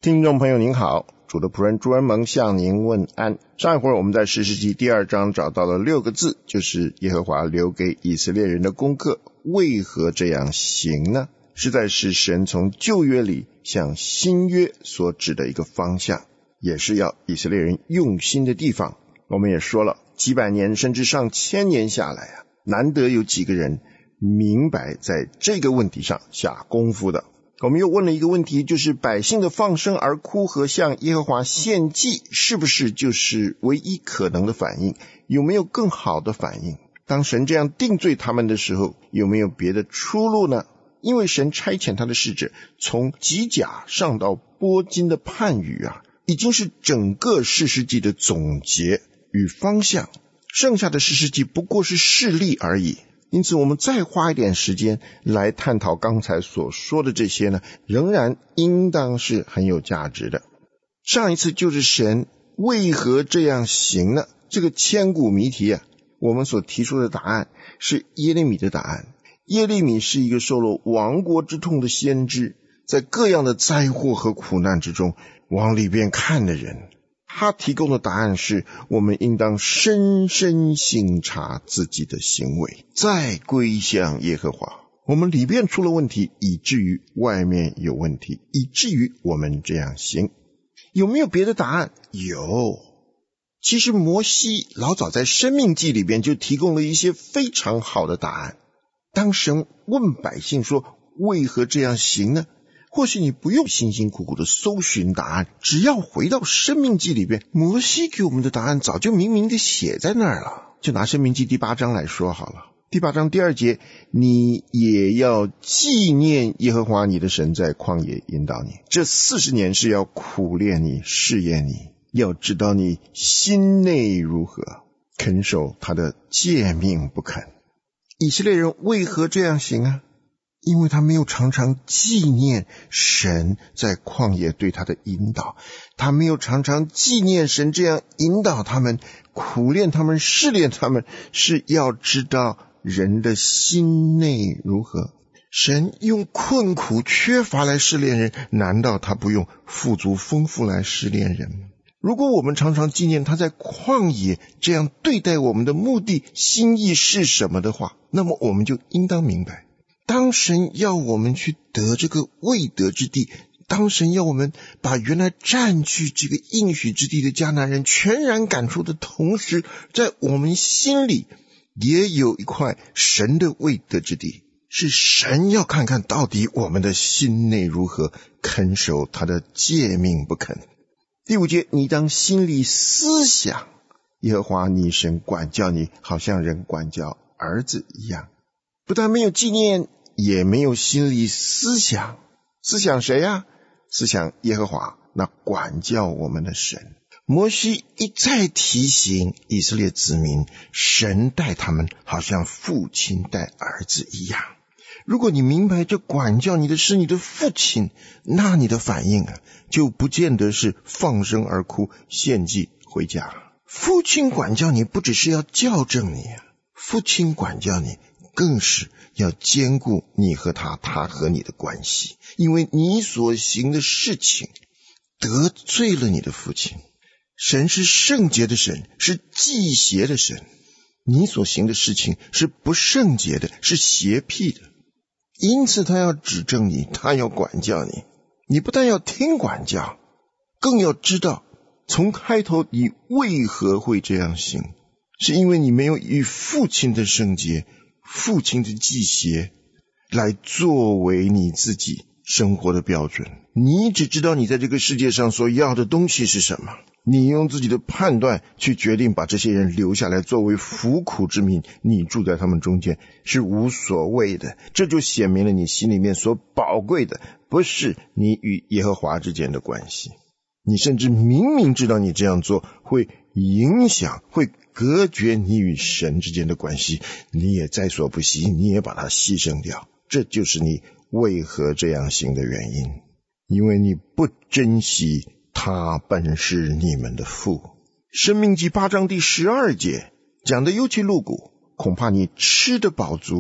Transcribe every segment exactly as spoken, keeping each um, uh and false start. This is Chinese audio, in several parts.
听众朋友您好，主的仆人朱恩蒙向您问安。上一会儿我们在士师记第二章找到了六个字，就是耶和华留给以色列人的功课。为何这样行呢？实在是神从旧约里向新约所指的一个方向，也是要以色列人用心的地方。我们也说了，几百年甚至上千年下来啊，难得有几个人明白在这个问题上下功夫的。我们又问了一个问题，就是百姓的放声而哭和向耶和华献祭是不是就是唯一可能的反应？有没有更好的反应？当神这样定罪他们的时候，有没有别的出路呢？因为神差遣他的使者从吉甲上到波金的判语啊，已经是整个士师记的总结与方向，剩下的士师记不过是示例而已。因此我们再花一点时间来探讨刚才所说的这些呢，仍然应当是很有价值的。上一次就是神为何这样行呢？这个千古谜题啊，我们所提出的答案是耶利米的答案。耶利米是一个受了亡国之痛的先知，在各样的灾祸和苦难之中往里边看的人。他提供的答案是，我们应当深深省察自己的行为，再归向耶和华。我们里边出了问题，以至于外面有问题，以至于我们这样行。有没有别的答案？有。其实摩西老早在申命记里边就提供了一些非常好的答案。当神问百姓说为何这样行呢？或许你不用辛辛苦苦的搜寻答案，只要回到申命记里边，摩西给我们的答案早就明明的写在那儿了。就拿申命记第八章来说好了，第八章第二节，你也要纪念耶和华你的神在旷野引导你，这四十年是要苦练你，试验你，要知道你心内如何，肯守他的诫命不肯。以色列人为何这样行啊？因为他没有常常纪念神在旷野对他的引导，他没有常常纪念神这样引导他们，苦练他们，试炼他们，是要知道人的心内如何。神用困苦缺乏来试炼人，难道他不用富足丰富来试炼人吗？如果我们常常纪念他在旷野这样对待我们的目的心意是什么的话，那么我们就应当明白，当神要我们去得这个未得之地，当神要我们把原来占据这个应许之地的迦南人全然赶出的同时，在我们心里也有一块神的未得之地，是神要看看到底我们的心内如何，肯守他的诫命不肯。第五节，你当心里思想，耶和华你神管教你，好像人管教儿子一样。不但没有纪念，也没有心里思想。思想谁啊？思想耶和华，那管教我们的神。摩西一再提醒以色列子民，神待他们好像父亲待儿子一样。如果你明白这管教你的是你的父亲，那你的反应啊，就不见得是放声而哭，献祭回家。父亲管教你不只是要校正你啊，父亲管教你更是要兼顾你和他，他和你的关系，因为你所行的事情得罪了你的父亲。神是圣洁的神，是忌邪的神，你所行的事情是不圣洁的，是邪僻的，因此他要指正你，他要管教你。你不但要听管教，更要知道从开头你为何会这样行，是因为你没有以父亲的圣洁，父亲的忌邪来作为你自己生活的标准。你只知道你在这个世界上所要的东西是什么，你用自己的判断去决定把这些人留下来作为服苦之民，你住在他们中间是无所谓的。这就显明了你心里面所宝贵的不是你与耶和华之间的关系。你甚至明明知道你这样做会影响，会隔绝你与神之间的关系，你也在所不惜，你也把它牺牲掉。这就是你为何这样行的原因，因为你不珍惜他本是你们的父。申命记八章第十二节讲的尤其露骨，恐怕你吃得饱足，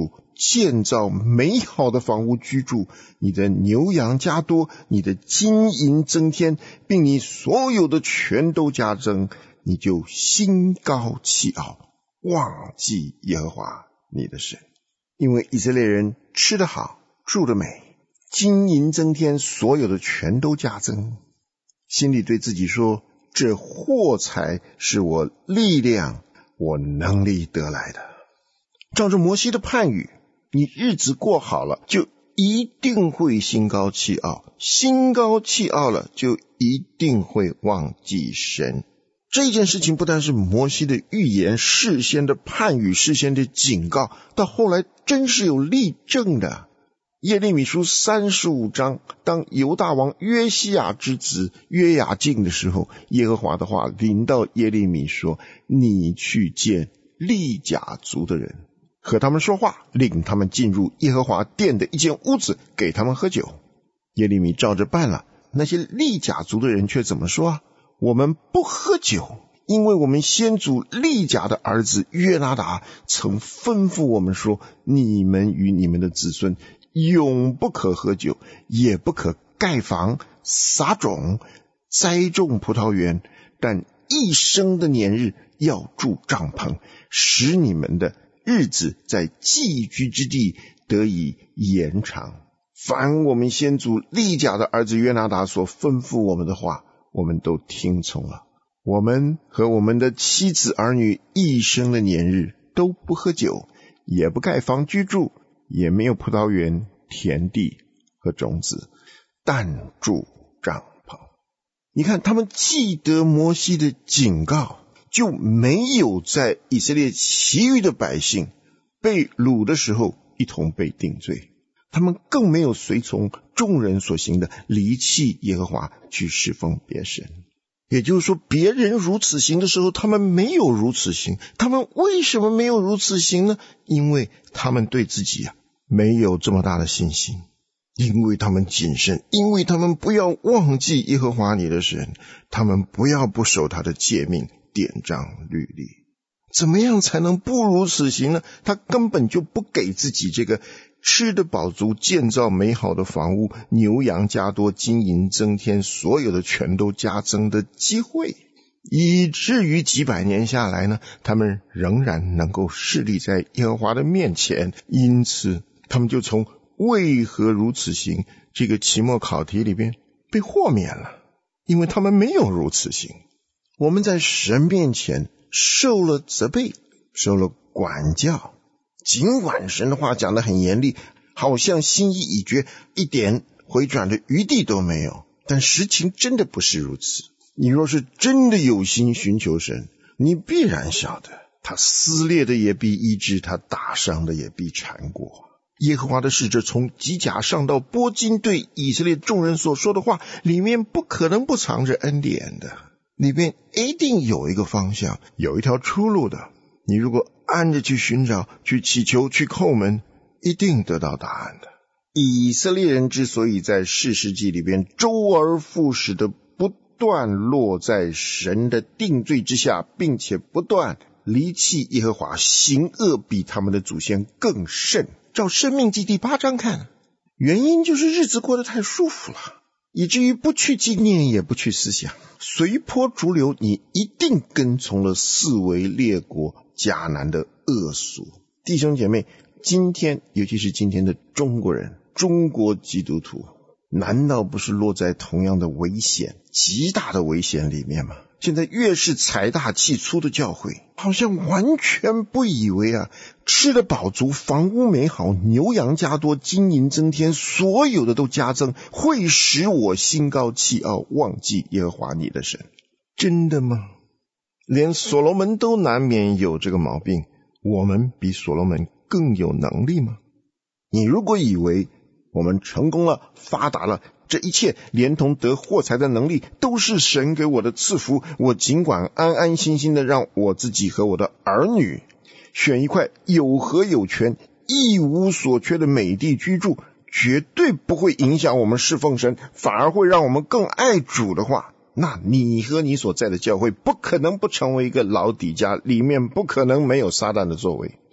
建造美好的房屋居住，你的牛羊加多，你的金银增添，并你所有的全都加增，你就心高气傲，忘记耶和华你的神。因为以色列人吃得好，住得美，金银增添，所有的全都加增，心里对自己说，这货财是我力量我能力得来的。照着摩西的判语，你日子过好了，就一定会心高气傲，心高气傲了，就一定会忘记神。这件事情不但是摩西的预言，事先的判语，事先的警告，到后来真是有例证的。耶利米书三十五章，当犹大王约西亚之子约雅敬的时候，耶和华的话临到耶利米说，你去见利甲族的人，和他们说话，领他们进入耶和华殿的一间屋子，给他们喝酒。耶利米照着办了，那些利甲族的人却怎么说啊？我们不喝酒，因为我们先祖利甲的儿子约拿达曾吩咐我们说，你们与你们的子孙永不可喝酒，也不可盖房、撒种、栽种葡萄园，但一生的年日要住帐篷，使你们的日子在寄居之地得以延长。凡我们先祖利甲的儿子约拿达所吩咐我们的话，我们都听从了。我们和我们的妻子儿女一生的年日都不喝酒，也不盖房居住，也没有葡萄园、田地和种子，但住帐篷。你看，他们记得摩西的警告，就没有在以色列其余的百姓被掳的时候一同被定罪。他们更没有随从众人所行的，离弃耶和华去侍奉别神。也就是说，别人如此行的时候，他们没有如此行。他们为什么没有如此行呢？因为他们对自己啊没有这么大的信心，因为他们谨慎，因为他们不要忘记耶和华你的神，他们不要不守他的诫命、典章、律例。怎么样才能不如此行呢？他根本就不给自己这个吃得饱足、建造美好的房屋、牛羊加多、金银增添，所有的全都加增的机会，以至于几百年下来呢，他们仍然能够侍立在耶和华的面前。因此他们就从为何如此行这个期末考题里边被豁免了，因为他们没有如此行。我们在神面前受了责备，受了管教，尽管神的话讲得很严厉，好像心意已决，一点回转的余地都没有，但实情真的不是如此。你若是真的有心寻求神，你必然晓得，他撕裂的也必医治，他打伤的也必缠过。耶和华的使者从吉甲上到波金，对以色列众人所说的话里面不可能不藏着恩典的，里面一定有一个方向，有一条出路的。你如果按着去寻找、去祈求、去叩门，一定得到答案的。以色列人之所以在士师记里边周而复始的不断落在神的定罪之下，并且不断离弃耶和华，行恶比他们的祖先更甚。照申命记第八章看，原因就是日子过得太舒服了，以至于不去纪念，也不去思想，随波逐流。你一定跟从了四围列国迦南的恶俗。弟兄姐妹，今天尤其是今天的中国人，中国基督徒，难道不是落在同样的危险、极大的危险里面吗？现在越是财大气粗的教会，好像完全不以为啊，吃得饱足，房屋美好，牛羊加多，金银增添，所有的都加增，会使我心高气傲，忘记耶和华你的神。真的吗？连所罗门都难免有这个毛病，我们比所罗门更有能力吗？你如果以为我们成功了、发达了，这一切连同得货财的能力都是神给我的赐福，我尽管安安心心的让我自己和我的儿女选一块有和有权、一无所缺的美地居住，绝对不会影响我们侍奉神，反而会让我们更爱主的话，那你和你所在的教会不可能不成为一个老底家，里面不可能没有撒旦的作为。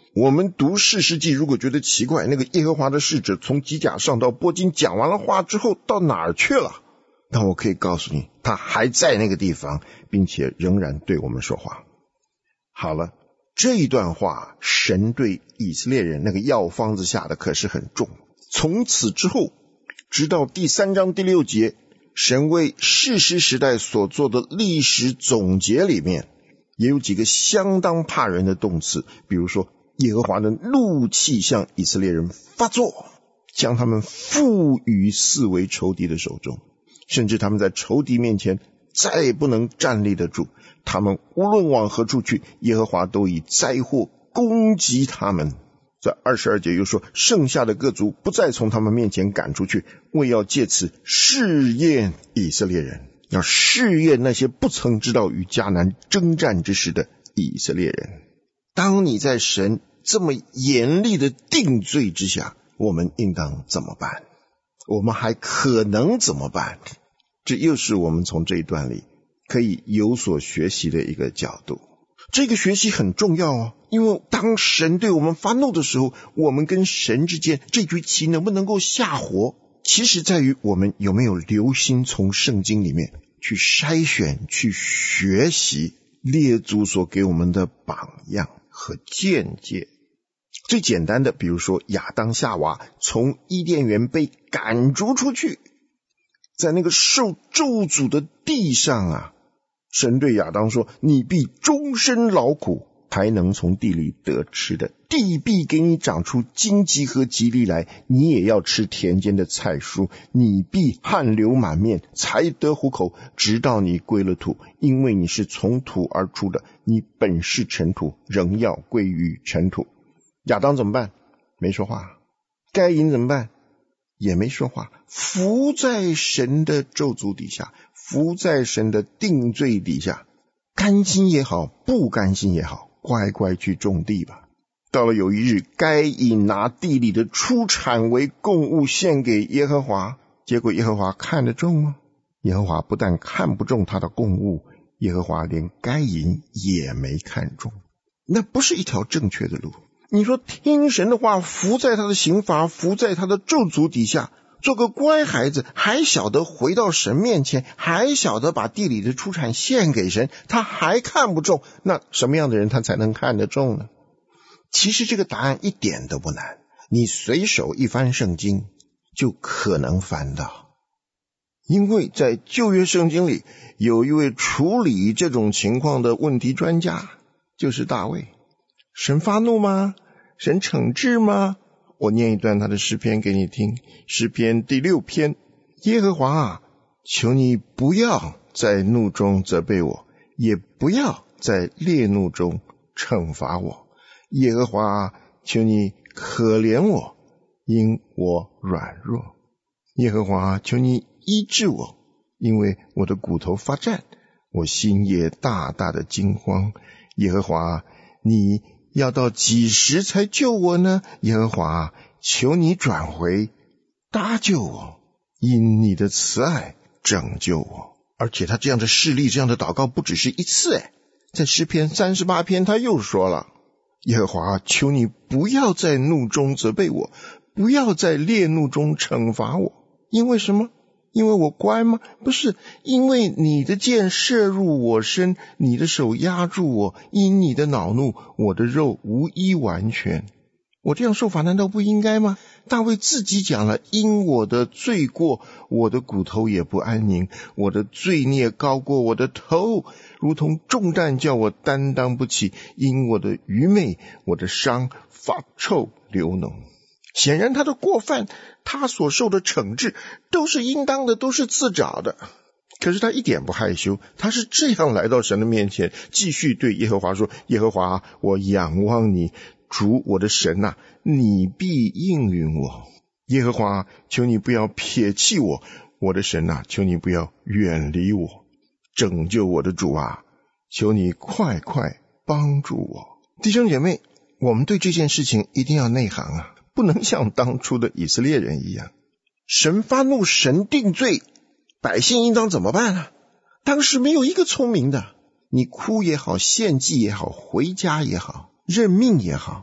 我们读士师记，如果觉得奇怪，那个耶和华的使者从基甲上到波金讲完了话之后到哪儿去了？但我可以告诉你，他还在那个地方，并且仍然对我们说话。好了，这一段话神对以色列人那个药方子下的可是很重。从此之后，直到第三章第六节，神为士师时代所做的历史总结里面，也有几个相当怕人的动词，比如说耶和华的怒气向以色列人发作，将他们付于四围仇敌的手中，甚至他们在仇敌面前再也不能站立得住，他们无论往何处去，耶和华都以灾祸攻击他们。在二十二节又说，剩下的各族不再从他们面前赶出去，为要借此试验以色列人，要试验那些不曾知道与迦南征战之时的以色列人。当你在神这么严厉的定罪之下，我们应当怎么办？我们还可能怎么办？这又是我们从这一段里可以有所学习的一个角度。这个学习很重要啊，因为当神对我们发怒的时候，我们跟神之间这局棋能不能够下活，其实在于我们有没有留心从圣经里面去筛选、去学习列祖所给我们的榜样和见解。最简单的，比如说亚当夏娃从伊甸园被赶逐出去，在那个受咒诅的地上啊，神对亚当说，你必终身劳苦，才能从地里得吃的，地必给你长出荆棘和蒺藜来，你也要吃田间的菜蔬，你必汗流满面，才得糊口，直到你归了土，因为你是从土而出的，你本是尘土，仍要归于尘土。亚当怎么办？没说话。该隐怎么办？也没说话，伏在神的咒诅底下，伏在神的定罪底下，甘心也好，不甘心也好，乖乖去种地吧。到了有一日，该隐拿地里的出产为供物献给耶和华，结果耶和华看得中吗？耶和华不但看不中他的供物，耶和华连该隐也没看中。那不是一条正确的路。你说听神的话，伏在他的刑罚，伏在他的咒诅底下，做个乖孩子，还晓得回到神面前，还晓得把地里的出产献给神，他还看不中，那什么样的人他才能看得中呢？其实这个答案一点都不难，你随手一翻圣经就可能翻到。因为在旧约圣经里有一位处理这种情况的问题专家，就是大卫。神发怒吗？神惩治吗？我念一段他的诗篇给你听。诗篇第六篇，耶和华啊，求你不要在怒中责备我，也不要在烈怒中惩罚我。耶和华啊，求你可怜我，因我软弱。耶和华啊，求你医治我，因为我的骨头发战，我心也大大的惊慌。耶和华啊，你要到几时才救我呢？耶和华，求你转回搭救我，因你的慈爱拯救我。而且他这样的事例，这样的祷告不只是一次，诶在诗篇三十八篇他又说了，耶和华，求你不要在怒中责备我，不要在烈怒中惩罚我。因为什么？因为我乖吗？不是，因为你的箭射入我身，你的手压住我，因你的恼怒，我的肉无一完全。我这样受罚难道不应该吗？大卫自己讲了，因我的罪过，我的骨头也不安宁，我的罪孽高过我的头，如同重担叫我担当不起，因我的愚昧，我的伤发臭流脓。显然他的过犯，他所受的惩治都是应当的，都是自找的。可是他一点不害羞，他是这样来到神的面前，继续对耶和华说，耶和华，我仰望你，主我的神啊，你必应允我。耶和华，求你不要撇弃我，我的神啊，求你不要远离我。拯救我的主啊，求你快快帮助我。弟兄姐妹，我们对这件事情一定要内行啊，不能像当初的以色列人一样，神发怒，神定罪，百姓应当怎么办啊？当时没有一个聪明的，你哭也好，献祭也好，回家也好，认命也好，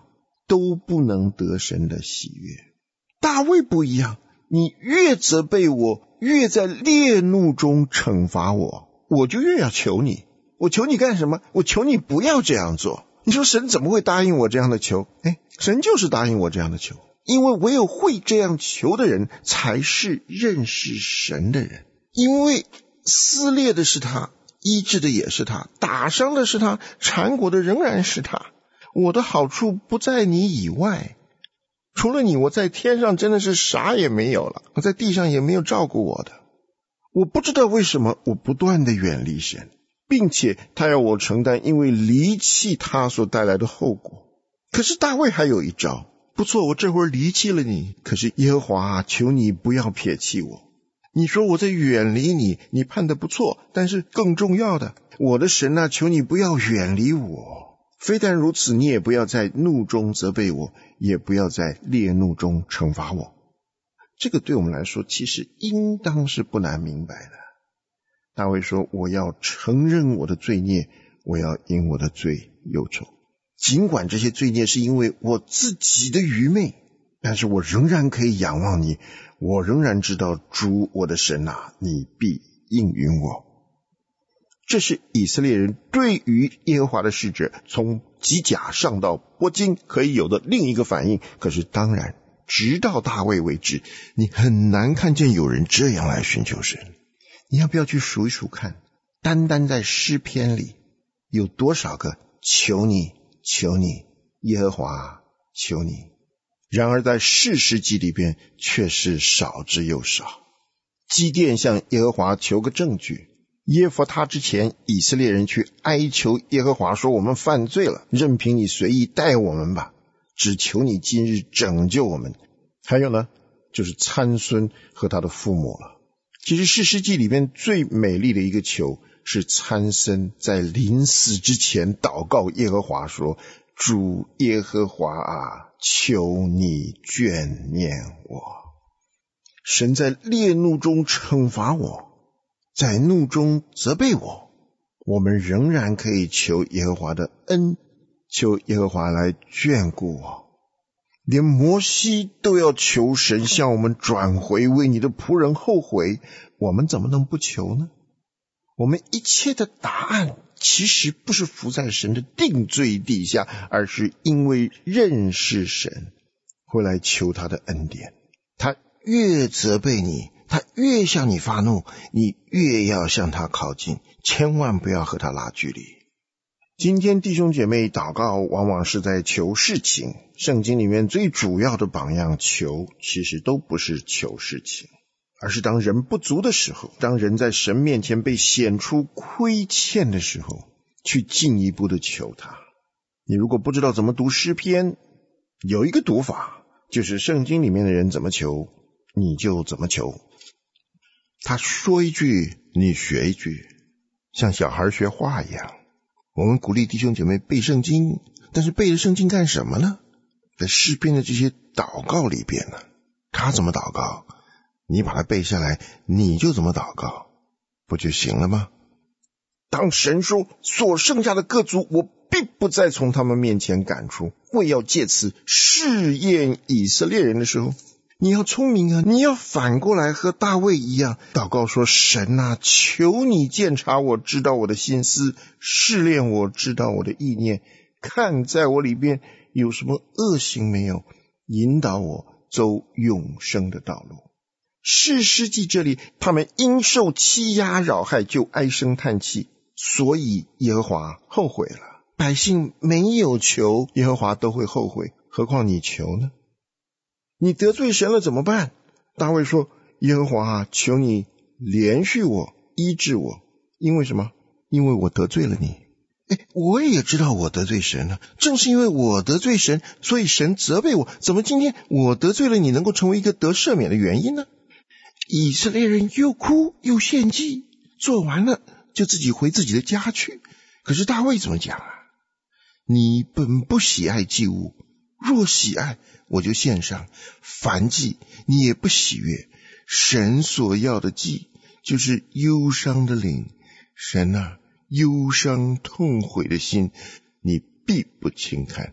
都不能得神的喜悦。大卫不一样，你越责备我，越在烈怒中惩罚我，我就越要求你。我求你干什么？我求你不要这样做。你说神怎么会答应我这样的求？诶，神就是答应我这样的求，因为唯有会这样求的人才是认识神的人。因为撕裂的是他，医治的也是他，打伤的是他，缠裹的仍然是他。我的好处不在你以外，除了你，我在天上真的是啥也没有了，我在地上也没有照顾我的。我不知道为什么我不断的远离神，并且他要我承担因为离弃他所带来的后果。可是大卫还有一招，不错，我这会儿离弃了你，可是耶和华，求你不要撇弃我。你说我在远离你，你判的不错，但是更重要的，我的神啊，求你不要远离我。非但如此，你也不要在怒中责备我，也不要在烈怒中惩罚我。这个对我们来说其实应当是不难明白的。大卫说，我要承认我的罪孽，我要因我的罪忧愁。尽管这些罪孽是因为我自己的愚昧，但是我仍然可以仰望你，我仍然知道主我的神啊，你必应允我。这是以色列人对于耶和华的使者从吉甲上到波金可以有的另一个反应。可是当然直到大卫为止，你很难看见有人这样来寻求神。你要不要去数一数看，单单在诗篇里有多少个求你求你耶和华求你，然而在士师记里边却是少之又少。基甸向耶和华求个证据，耶弗他之前以色列人去哀求耶和华说，我们犯罪了，任凭你随意待我们吧，只求你今日拯救我们。还有呢，就是参孙和他的父母了。其实士师记里边最美丽的一个求是参孙在临死之前祷告耶和华说，主耶和华啊，求你眷念我。神在烈怒中惩罚我，在怒中责备我，我们仍然可以求耶和华的恩，求耶和华来眷顾我。连摩西都要求神向我们转回，为你的仆人后悔，我们怎么能不求呢？我们一切的答案其实不是伏在神的定罪地下，而是因为认识神，会来求他的恩典。他越责备你，他越向你发怒，你越要向他靠近，千万不要和他拉距离。今天弟兄姐妹祷告往往是在求事情，圣经里面最主要的榜样求其实都不是求事情，而是当人不足的时候，当人在神面前被显出亏欠的时候，去进一步的求他。你如果不知道怎么读诗篇，有一个读法，就是圣经里面的人怎么求你就怎么求。他说一句你学一句，像小孩学话一样。我们鼓励弟兄姐妹背圣经，但是背了圣经干什么呢？在诗篇的这些祷告里边呢，他怎么祷告，你把它背下来，你就怎么祷告，不就行了吗？当神说所剩下的各族我必不再从他们面前赶出，为要借此试验以色列人的时候，你要聪明啊，你要反过来和大卫一样祷告说，神啊，求你鉴察我，知道我的心思，试炼我，知道我的意念，看在我里边有什么恶行没有，引导我走永生的道路。士师记这里，他们因受欺压扰害就唉声叹气，所以耶和华后悔了。百姓没有求，耶和华都会后悔，何况你求呢？你得罪神了怎么办？大卫说，耶和华啊，求你怜恤我，医治我。因为什么？因为我得罪了你。诶，我也知道我得罪神了，正是因为我得罪神，所以神责备我。怎么今天我得罪了你，能够成为一个得赦免的原因呢？以色列人又哭又献祭，做完了就自己回自己的家去。可是大卫怎么讲啊？你本不喜爱祭物，若喜爱，我就献上；凡祭你也不喜悦。神所要的祭，就是忧伤的灵。神啊，忧伤痛悔的心，你必不轻看。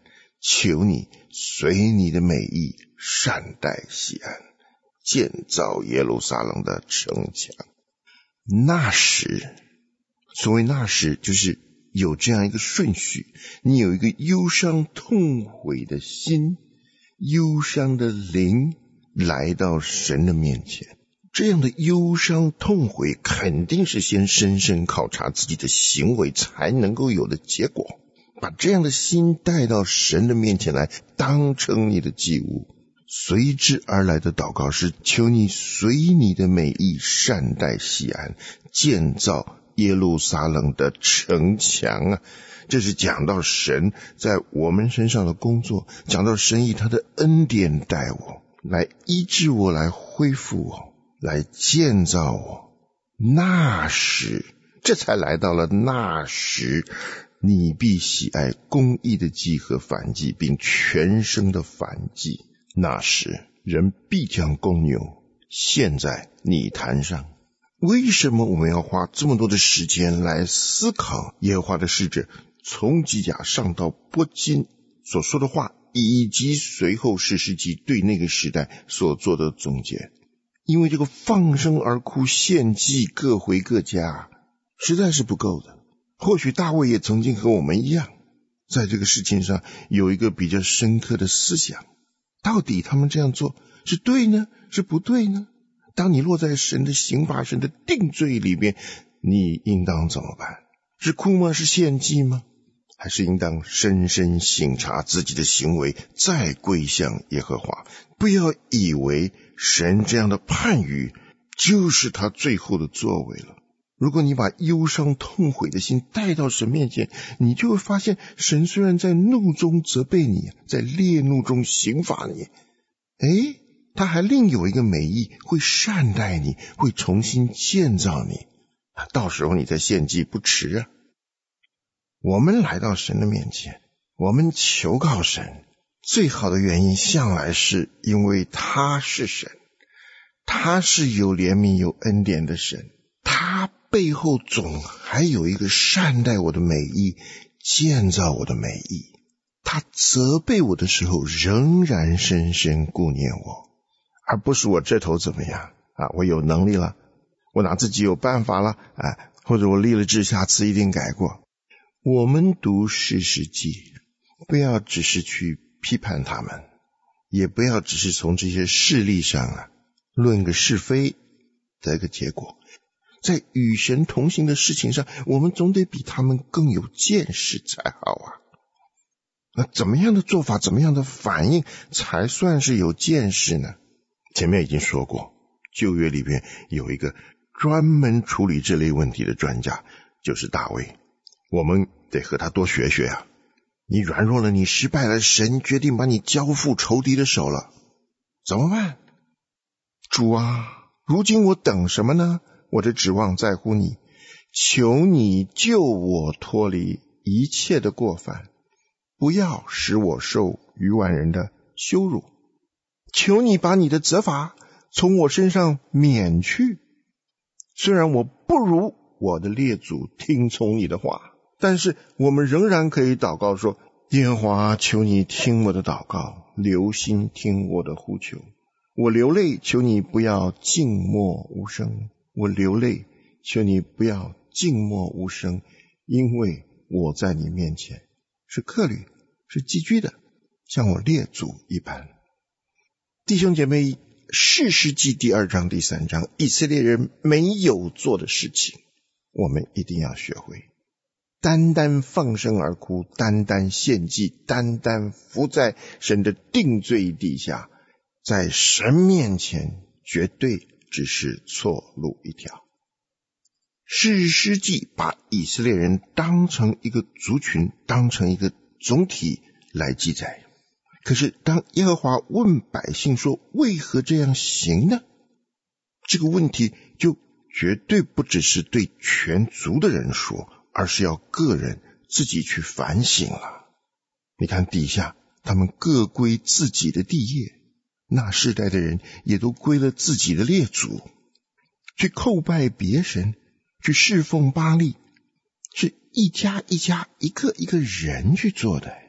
求你随你的美意善待锡安，建造耶路撒冷的城墙。那时，所谓那时就是有这样一个顺序，你有一个忧伤痛悔的心，忧伤的灵来到神的面前。这样的忧伤痛悔肯定是先深深考察自己的行为才能够有的结果。把这样的心带到神的面前来，当成你的祭物。随之而来的祷告是：求你随你的美意善待锡安，建造耶路撒冷的城墙啊！这是讲到神在我们身上的工作，讲到神以他的恩典待我，来医治我，来恢复我，来建造我。那时，这才来到了那时，你必喜爱公义的祭和燔祭，并全牲的燔祭。那时，人必将公牛献在你坛上。为什么我们要花这么多的时间来思考耶和华的使者从基甲上到波金所说的话，以及随后士师记对那个时代所做的总结？因为这个放声而哭献祭各回各家实在是不够的。或许大卫也曾经和我们一样，在这个事情上有一个比较深刻的思想，到底他们这样做是对呢，是不对呢？当你落在神的刑罚、神的定罪里面，你应当怎么办？是哭吗？是献祭吗？还是应当深深省察自己的行为，再归向耶和华？不要以为神这样的判语就是他最后的作为了。如果你把忧伤痛悔的心带到神面前，你就会发现神虽然在怒中责备你，在烈怒中刑罚你，诶，他还另有一个美意，会善待你，会重新建造你。到时候你再献祭不迟啊。我们来到神的面前，我们求告神，最好的原因向来是因为他是神，他是有怜悯有恩典的神，他背后总还有一个善待我的美意，建造我的美意。他责备我的时候仍然深深顾念我，而不是我这头怎么样啊，我有能力了，我拿自己有办法了啊，或者我立了志下次一定改过。我们读士师记，不要只是去批判他们，也不要只是从这些事例上啊论个是非得个结果。在与神同行的事情上，我们总得比他们更有见识才好啊。那怎么样的做法，怎么样的反应才算是有见识呢？前面已经说过，旧约里边有一个专门处理这类问题的专家，就是大卫。我们得和他多学学啊。你软弱了，你失败了，神决定把你交付仇敌的手了，怎么办？主啊，如今我等什么呢？我的指望在乎你，求你救我脱离一切的过犯，不要使我受愚顽人的羞辱。求你把你的责罚从我身上免去。虽然我不如我的列祖听从你的话，但是我们仍然可以祷告说：耶和华，求你听我的祷告，留心听我的呼求。我流泪，求你不要静默无声。我流泪，求你不要静默无声，因为我在你面前是客旅，是寄居的，像我列祖一般。弟兄姐妹，士师记第二章第三章，以色列人没有做的事情，我们一定要学会。单单放声而哭，单单献祭，单单伏在神的定罪底下，在神面前绝对只是错路一条。士师记把以色列人当成一个族群，当成一个总体来记载。可是当耶和华问百姓说为何这样行呢？这个问题就绝对不只是对全族的人说，而是要个人自己去反省了。你看底下，他们各归自己的地业，那世代的人也都归了自己的列祖，去叩拜别神，去侍奉巴力，是一家一家一个一个人去做的。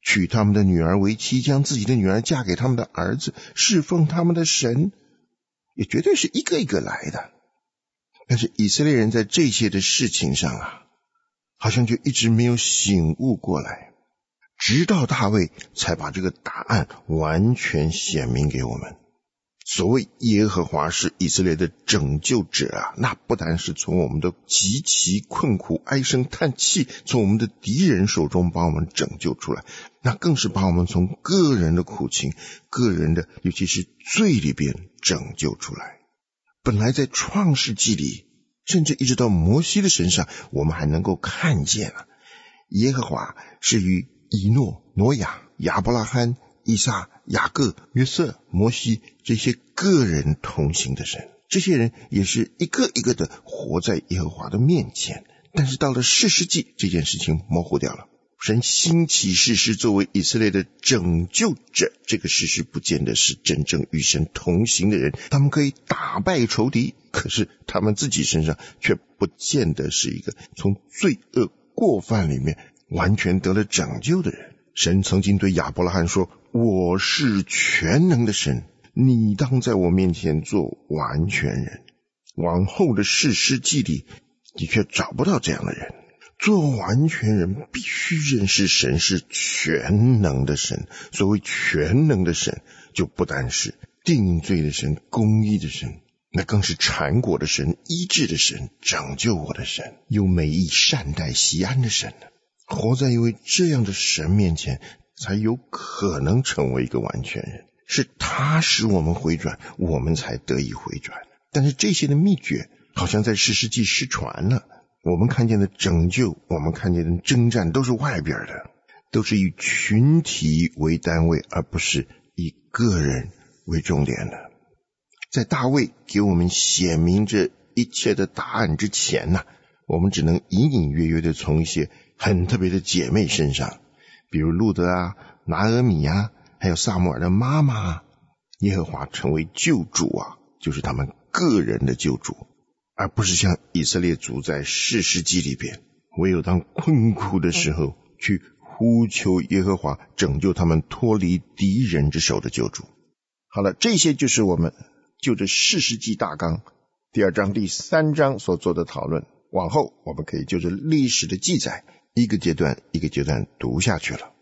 娶他们的女儿为妻，将自己的女儿嫁给他们的儿子，侍奉他们的神，也绝对是一个一个来的。但是以色列人在这些的事情上啊，好像就一直没有醒悟过来，直到大卫才把这个答案完全显明给我们。所谓耶和华是以色列的拯救者啊，那不单是从我们的极其困苦唉声叹气，从我们的敌人手中把我们拯救出来，那更是把我们从个人的苦情，个人的尤其是罪里边拯救出来。本来在创世纪里，甚至一直到摩西的身上，我们还能够看见啊，耶和华是与以诺、挪亚、亚伯拉罕、以撒、雅各、约瑟、摩西这些个人同行的神，这些人也是一个一个的活在耶和华的面前。但是到了士师记，这件事情模糊掉了。神兴起士师作为以色列的拯救者，这个士师不见得是真正与神同行的人，他们可以打败仇敌，可是他们自己身上却不见得是一个从罪恶过犯里面完全得了拯救的人。神曾经对亚伯拉罕说，我是全能的神，你当在我面前做完全人。往后的士师记里的确找不到这样的人。做完全人必须认识神是全能的神，所谓全能的神，就不单是定罪的神、公义的神，那更是产果的神、医治的神、拯救我的神、又美意善待西安的神。活在一位这样的神面前，才有可能成为一个完全人。是他使我们回转，我们才得以回转。但是这些的秘诀好像在士师记失传了。我们看见的拯救，我们看见的征战都是外边的，都是以群体为单位，而不是以个人为重点的。在大卫给我们显明这一切的答案之前呢、啊，我们只能隐隐约约的从一些很特别的姐妹身上，比如路德啊、拿俄米啊，还有撒母耳的妈妈啊，耶和华成为救主啊，就是他们个人的救主，而不是像以色列族在士师记里边，唯有当困苦的时候去呼求耶和华拯救他们脱离敌人之手的救主。好了，这些就是我们就着士师记大纲第二章第三章所做的讨论。往后我们可以就着历史的记载一个阶段一个阶段读下去了。